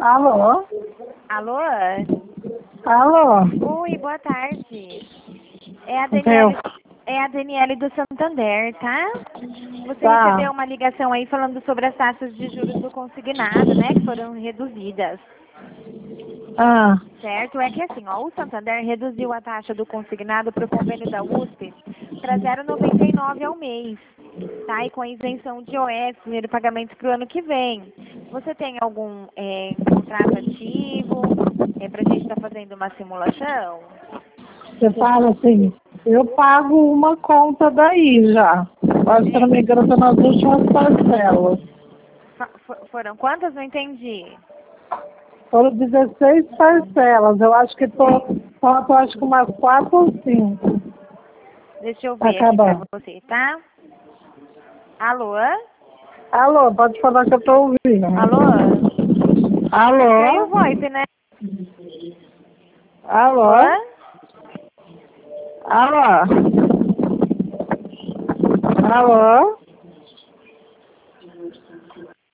Alô? Alô? Alô? Oi, boa tarde. É a Eu. Daniele, é a Daniele do Santander, tá? Você Tá. recebeu uma ligação aí falando sobre as taxas de juros do consignado, né? Que foram reduzidas. Ah, Certo? É que assim, ó, o Santander reduziu a taxa do consignado para o convênio da USP para 0,99 ao mês, tá? E com a isenção de IOF, primeiro pagamento para o ano que vem. Você tem algum contrato ativo para a gente estar fazendo uma simulação? você fala assim, eu pago uma conta daí já. Acho que, se não me engano, eu tô nas últimas parcelas. Foram quantas? Não entendi. Foram 16 parcelas. Eu acho que falta acho que umas 4 ou 5. Deixa eu Tá ver aqui para acabando. você, tá? Alô? Alô, pode falar que eu tô ouvindo. Alô? Caiu o Alô? VoIP, né? Alô? Alô? Alô? Alô?